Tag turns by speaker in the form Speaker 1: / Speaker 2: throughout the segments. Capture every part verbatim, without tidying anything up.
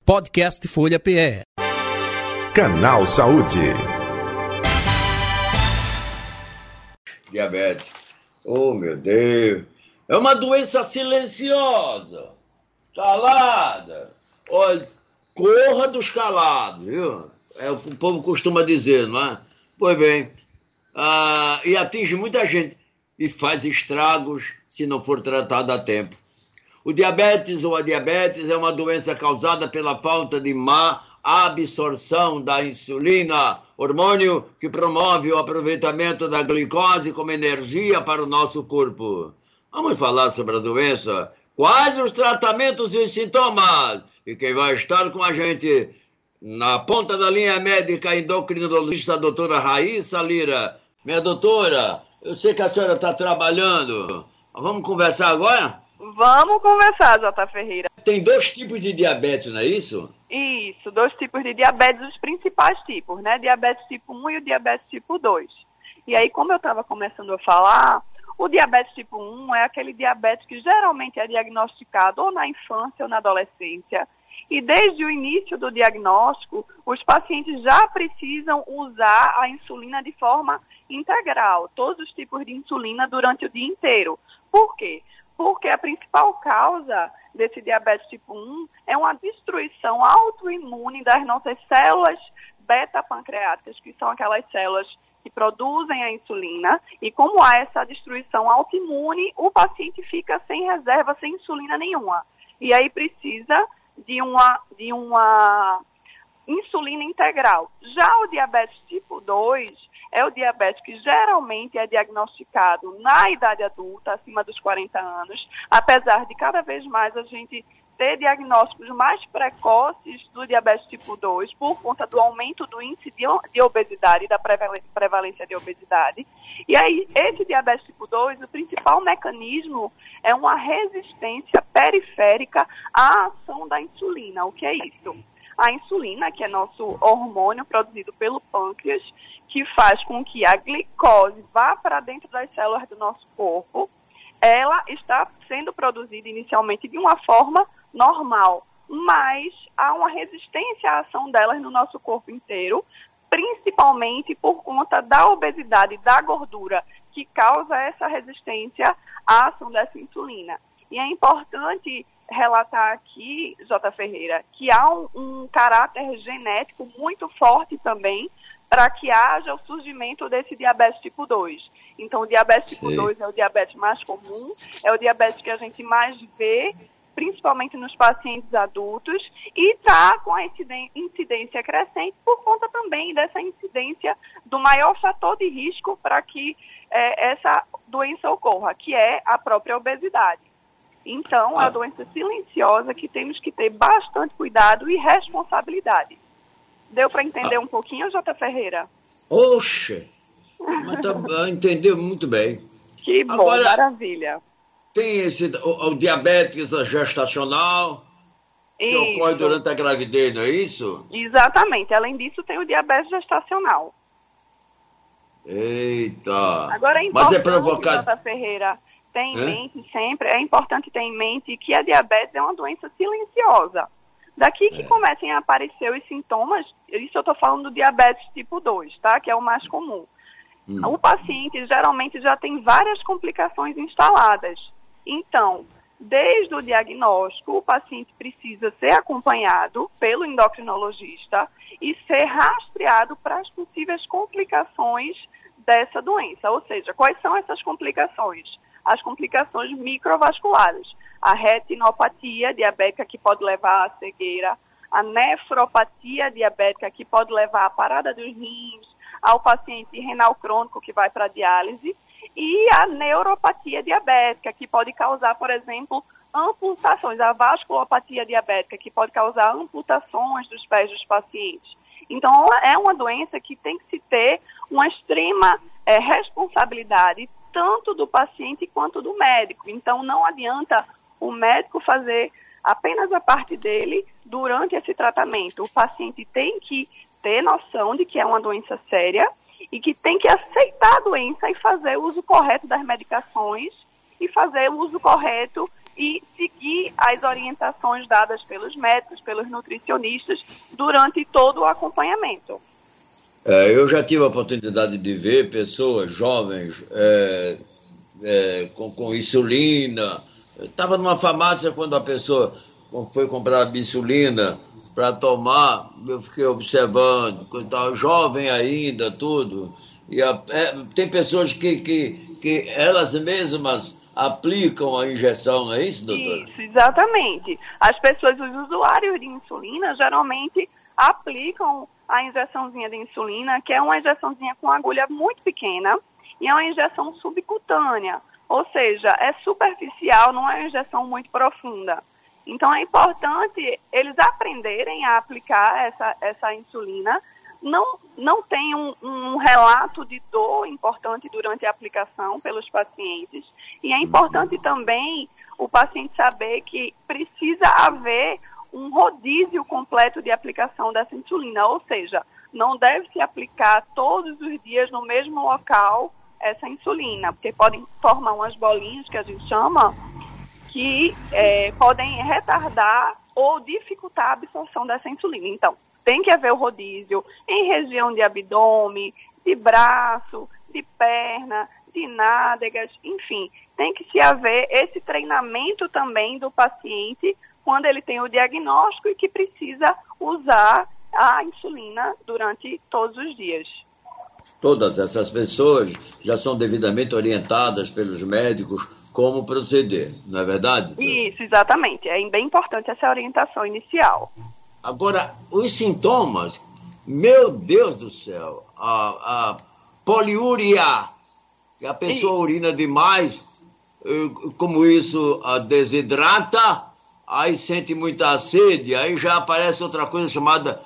Speaker 1: Podcast Folha P E.
Speaker 2: Canal Saúde.
Speaker 3: Diabetes. Oh, meu Deus. É uma doença silenciosa. Calada. Olha, corra dos calados, viu? É o que o povo costuma dizer, não é? Pois bem. Ah, e atinge muita gente. E faz estragos se não for tratado a tempo. O diabetes ou a diabetes é uma doença causada pela falta de má absorção da insulina, hormônio que promove o aproveitamento da glicose como energia para o nosso corpo. Vamos falar sobre a doença? Quais os tratamentos e os sintomas? E quem vai estar com a gente na ponta da linha médica endocrinologista, a doutora Raíssa Lira. Minha doutora, eu sei que a senhora está trabalhando. Vamos conversar agora?
Speaker 4: Vamos conversar, Jota Ferreira.
Speaker 3: Tem dois tipos de diabetes, não é isso?
Speaker 4: Isso, dois tipos de diabetes, os principais tipos, né? Diabetes tipo um e o diabetes tipo dois. E aí, como eu estava começando a falar, o diabetes tipo um é aquele diabetes que geralmente é diagnosticado ou na infância ou na adolescência. E desde o início do diagnóstico, os pacientes já precisam usar a insulina de forma integral, todos os tipos de insulina durante o dia inteiro. Por quê? Porque a principal causa desse diabetes tipo um é uma destruição autoimune das nossas células beta-pancreáticas, que são aquelas células que produzem a insulina. E como há essa destruição autoimune, o paciente fica sem reserva, sem insulina nenhuma. E aí precisa de uma, de uma insulina integral. Já o diabetes tipo dois é o diabetes que geralmente é diagnosticado na idade adulta, acima dos quarenta anos, apesar de cada vez mais a gente ter diagnósticos mais precoces do diabetes tipo dois, por conta do aumento do índice de, de obesidade, da prevalência de obesidade. E aí, esse diabetes tipo dois, o principal mecanismo é uma resistência periférica à ação da insulina. O que é isso? A insulina, que é nosso hormônio produzido pelo pâncreas, que faz com que a glicose vá para dentro das células do nosso corpo, ela está sendo produzida inicialmente de uma forma normal, mas há uma resistência à ação delas no nosso corpo inteiro, principalmente por conta da obesidade e da gordura, que causa essa resistência à ação dessa insulina. E é importante relatar aqui, Jota Ferreira, que há um, um caráter genético muito forte também para que haja o surgimento desse diabetes tipo dois. Então, o diabetes tipo
Speaker 3: Sim.
Speaker 4: dois é o diabetes mais comum, é o diabetes que a gente mais vê, principalmente nos pacientes adultos, e está com a incidência crescente por conta também dessa incidência do maior fator de risco para que é, essa doença ocorra, que é a própria obesidade. Então, é uma doença silenciosa que temos que ter bastante cuidado e responsabilidade. Deu para entender um pouquinho, Jota Ferreira?
Speaker 3: Oxe! Mas tá, entendeu muito bem.
Speaker 4: Que bom,
Speaker 3: Agora,
Speaker 4: maravilha.
Speaker 3: Tem esse, o, o diabetes gestacional, que
Speaker 4: Isso.
Speaker 3: ocorre durante a gravidez, não é isso?
Speaker 4: Exatamente. Além disso, tem o diabetes gestacional.
Speaker 3: Eita!
Speaker 4: Agora é
Speaker 3: Mas
Speaker 4: importante,
Speaker 3: é provocado...
Speaker 4: Jota Ferreira, ter em
Speaker 3: É?
Speaker 4: mente sempre, é importante ter em mente que a diabetes é uma doença silenciosa. Daqui que
Speaker 3: É.
Speaker 4: comecem a aparecer os sintomas, isso eu estou falando do diabetes tipo dois, tá? Que é o mais comum.
Speaker 3: Hum.
Speaker 4: O paciente geralmente já tem várias complicações instaladas. Então, desde o diagnóstico, o paciente precisa ser acompanhado pelo endocrinologista e ser rastreado para as possíveis complicações dessa doença. Ou seja, quais são essas complicações? As complicações microvasculares. A retinopatia diabética, que pode levar à cegueira, a nefropatia diabética, que pode levar à parada dos rins, ao paciente renal crônico, que vai para a diálise, e a neuropatia diabética, que pode causar, por exemplo, amputações, a vasculopatia diabética, que pode causar amputações dos pés dos pacientes. Então, é uma doença que tem que se ter uma extrema é, responsabilidade, tanto do paciente quanto do médico. Então, não adianta o médico fazer apenas a parte dele durante esse tratamento. O paciente tem que ter noção de que é uma doença séria e que tem que aceitar a doença e fazer o uso correto das medicações e fazer o uso correto e seguir as orientações dadas pelos médicos, pelos nutricionistas, durante todo o acompanhamento.
Speaker 3: É, eu já tive a oportunidade de ver pessoas jovens é, é, com, com insulina. Eu estava numa farmácia quando a pessoa foi comprar a insulina para tomar, eu fiquei observando, estava jovem ainda, tudo. E a, é, tem pessoas que, que, que elas mesmas aplicam a injeção, não é isso, doutora?
Speaker 4: Isso, exatamente. As pessoas, os usuários de insulina, geralmente aplicam a injeçãozinha de insulina, que é uma injeçãozinha com agulha muito pequena, e é uma injeção subcutânea, ou seja, é superficial, não é uma injeção muito profunda. Então é importante eles aprenderem a aplicar essa, essa insulina. Não, não tem um, um relato de dor importante durante a aplicação pelos pacientes. E é importante também o paciente saber que precisa haver um rodízio completo de aplicação dessa insulina. Ou seja, não deve se aplicar todos os dias no mesmo local essa insulina, porque podem formar umas bolinhas, que a gente chama, que é, podem retardar ou dificultar a absorção dessa insulina. Então, tem que haver o rodízio em região de abdômen, de braço, de perna, de nádegas, enfim. Tem que se haver esse treinamento também do paciente quando ele tem o diagnóstico e que precisa usar a insulina durante todos os dias.
Speaker 3: Todas essas pessoas já são devidamente orientadas pelos médicos como proceder, não é verdade?
Speaker 4: Isso, exatamente. É bem importante essa orientação inicial.
Speaker 3: Agora, os sintomas, meu Deus do céu, a, a poliúria, que a pessoa Sim. urina demais, como isso a desidrata, aí sente muita sede, aí já aparece outra coisa chamada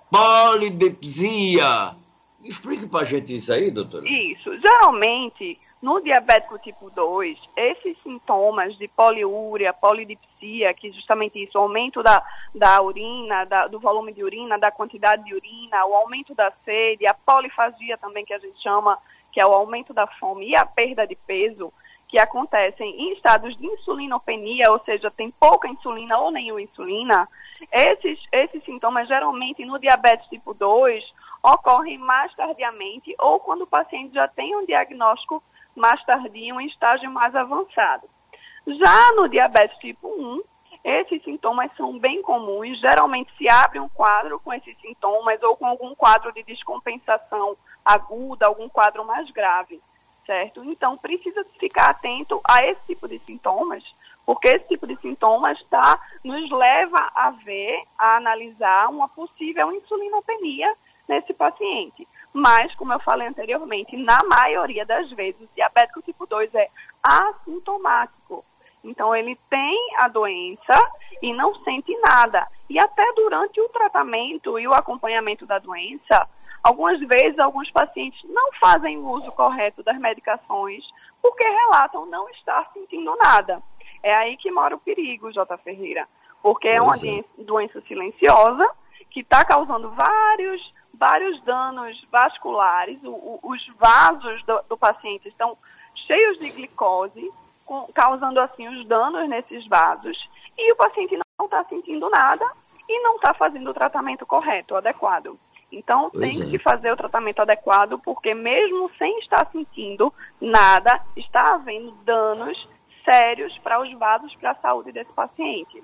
Speaker 3: polidipsia. Explique pra gente isso aí, doutora.
Speaker 4: Isso, geralmente, no diabético tipo dois, esses sintomas de poliúria, polidipsia, que justamente isso, o aumento da, da urina, da, do volume de urina, da quantidade de urina, o aumento da sede, a polifagia também, que a gente chama, que é o aumento da fome, e a perda de peso, que acontecem em estados de insulinopenia, ou seja, tem pouca insulina ou nenhuma insulina. Esses, esses sintomas, geralmente, no diabetes tipo dois, ocorrem mais tardiamente ou quando o paciente já tem um diagnóstico mais tardio, em estágio mais avançado. Já no diabetes tipo um, esses sintomas são bem comuns, geralmente se abre um quadro com esses sintomas ou com algum quadro de descompensação aguda, algum quadro mais grave, certo? Então, precisa ficar atento a esse tipo de sintomas, porque esse tipo de sintomas tá, nos leva a ver, a analisar uma possível insulinopenia nesse paciente. Mas, como eu falei anteriormente, na maioria das vezes, o diabético tipo dois é assintomático. Então, ele tem a doença e não sente nada. E até durante o tratamento e o acompanhamento da doença, algumas vezes, alguns pacientes não fazem o uso correto das medicações porque relatam não estar sentindo nada. É aí que mora o perigo, J. Ferreira, porque é uma doença silenciosa que está causando vários... vários danos vasculares, o, o, os vasos do, do paciente estão cheios de glicose, com, causando assim os danos nesses vasos, e o paciente não está sentindo nada e não está fazendo o tratamento correto, adequado. Então, pois tem é. que fazer o tratamento adequado, porque mesmo sem estar sentindo nada, está havendo danos sérios para os vasos, para a saúde desse paciente.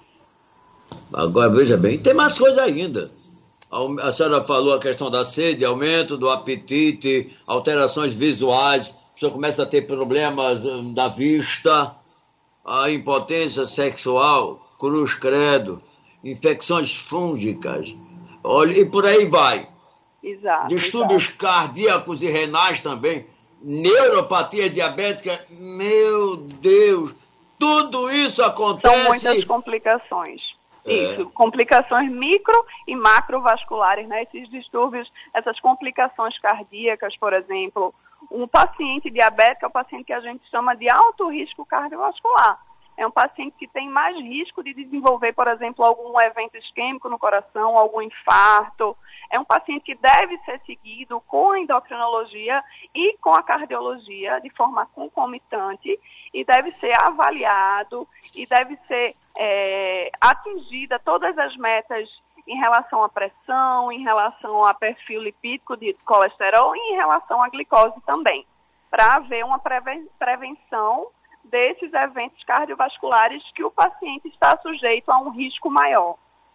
Speaker 3: Agora, veja bem, tem mais coisa ainda. A senhora falou a questão da sede, aumento do apetite, alterações visuais, a pessoa começa a ter problemas da vista, a impotência sexual, cruz credo, infecções fúngicas, olha, e por aí vai.
Speaker 4: Exato.
Speaker 3: Distúrbios
Speaker 4: exato.
Speaker 3: cardíacos e renais também, neuropatia diabética, meu Deus, tudo isso acontece.
Speaker 4: São muitas complicações. Isso,
Speaker 3: É.
Speaker 4: complicações micro e macrovasculares, né? Esses distúrbios, essas complicações cardíacas, por exemplo. Um paciente diabético é um paciente que a gente chama de alto risco cardiovascular. É um paciente que tem mais risco de desenvolver, por exemplo, algum evento isquêmico no coração, algum infarto. é um paciente que deve ser seguido com a endocrinologia e com a cardiologia de forma concomitante e deve ser avaliado e deve ser é, atingida todas as metas em relação à pressão, em relação a perfil lipídico de colesterol e em relação à glicose também, para haver uma prevenção desses eventos cardiovasculares que o paciente está sujeito a um risco maior.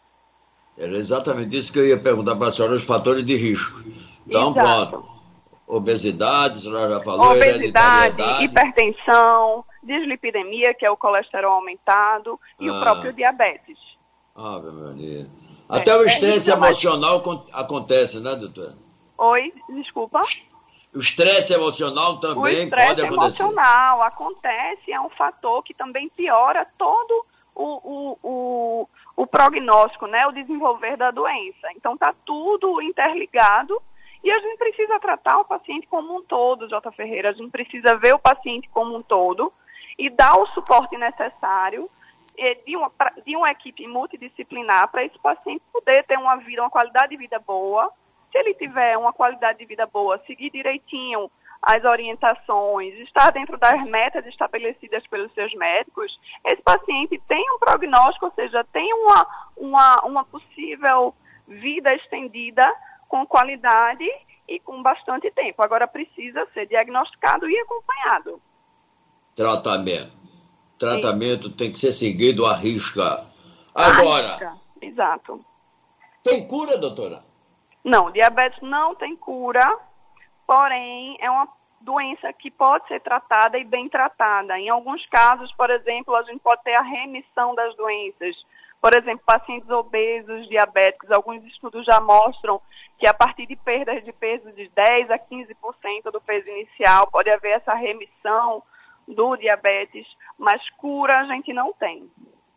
Speaker 3: Era exatamente isso que eu ia perguntar para a senhora, os fatores de risco. Então,
Speaker 4: Exato.
Speaker 3: pronto. Obesidade, a senhora já falou.
Speaker 4: Obesidade, hipertensão, dislipidemia, que é o colesterol aumentado, e ah. o próprio diabetes.
Speaker 3: Ah, meu Deus. Até é, o estresse é emocional mais... acontece, né, doutora?
Speaker 4: Oi, desculpa.
Speaker 3: O estresse emocional também
Speaker 4: pode acontecer. O estresse emocional acontece, é um fator que também piora todo o, o, o, o prognóstico, né, o desenvolver da doença. Então, está tudo interligado e a gente precisa tratar o paciente como um todo, J. Ferreira. A gente precisa ver o paciente como um todo e dar o suporte necessário de uma, de uma equipe multidisciplinar para esse paciente poder ter uma vida, uma qualidade de vida boa. Se ele tiver uma qualidade de vida boa, seguir direitinho as orientações, estar dentro das metas estabelecidas pelos seus médicos, esse paciente tem um prognóstico, ou seja, tem uma, uma, uma possível vida estendida com qualidade e com bastante tempo. Agora precisa ser diagnosticado e acompanhado.
Speaker 3: Tratamento. Tratamento Sim. tem que ser seguido à risca. Agora.
Speaker 4: À risca. Exato.
Speaker 3: Tem cura, doutora?
Speaker 4: Não, diabetes não tem cura, porém é uma doença que pode ser tratada e bem tratada. Em alguns casos, por exemplo, a gente pode ter a remissão das doenças. Por exemplo, pacientes obesos, diabéticos, alguns estudos já mostram que a partir de perdas de peso de dez a quinze por cento do peso inicial pode haver essa remissão do diabetes, mas cura a gente não tem.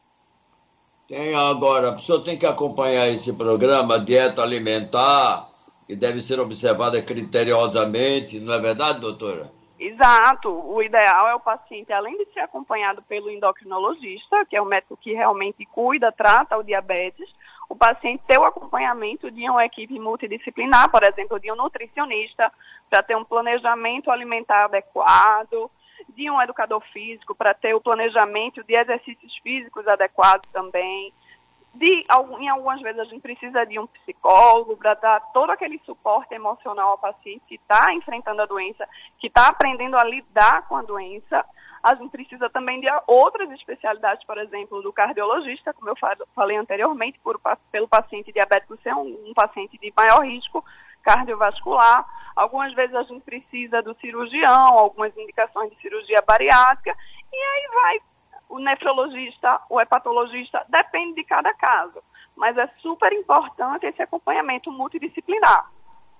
Speaker 3: Tem agora, a pessoa tem que acompanhar esse programa, dieta alimentar, que deve ser observada criteriosamente, não é verdade, doutora?
Speaker 4: Exato. O ideal é o paciente, além de ser acompanhado pelo endocrinologista, que é o médico que realmente cuida, trata o diabetes, o paciente ter o acompanhamento de uma equipe multidisciplinar, por exemplo, de um nutricionista, para ter um planejamento alimentar adequado, de um educador físico para ter o planejamento de exercícios físicos adequados também. De, em algumas vezes a gente precisa de um psicólogo para dar todo aquele suporte emocional ao paciente que está enfrentando a doença, que está aprendendo a lidar com a doença. A gente precisa também de outras especialidades, por exemplo, do cardiologista, como eu falei anteriormente, por, pelo paciente diabético ser um, um paciente de maior risco cardiovascular. Algumas vezes a gente precisa do cirurgião, algumas indicações de cirurgia bariátrica, e aí vai o nefrologista, o hepatologista, depende de cada caso. Mas é super importante esse acompanhamento multidisciplinar.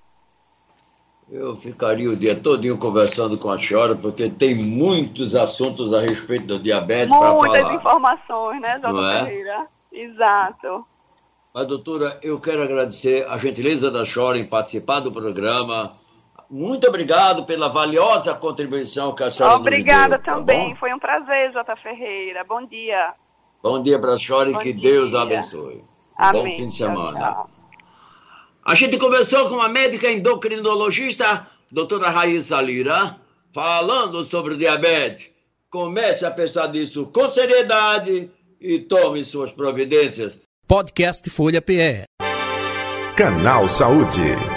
Speaker 3: Eu ficaria o dia todinho conversando com a senhora, porque tem muitos assuntos a respeito do diabetes para falar.
Speaker 4: Muitas informações, né, J. Ferreira? Exato.
Speaker 3: Mas, doutora, eu quero agradecer a gentileza da senhora em participar do programa. Muito obrigado pela valiosa contribuição que a senhora
Speaker 4: Obrigada
Speaker 3: nos deu.
Speaker 4: Obrigada também,
Speaker 3: tá
Speaker 4: foi um prazer, J. Ferreira. Bom dia.
Speaker 3: Bom dia para a senhora e que
Speaker 4: dia.
Speaker 3: Deus abençoe.
Speaker 4: Amém.
Speaker 3: Bom fim de semana.
Speaker 4: Tchau, tchau.
Speaker 3: A gente conversou com a médica endocrinologista, doutora Raíssa Lira, falando sobre o diabetes. Comece a pensar nisso com seriedade e tome suas providências.
Speaker 1: Podcast Folha P E.
Speaker 2: Canal Saúde.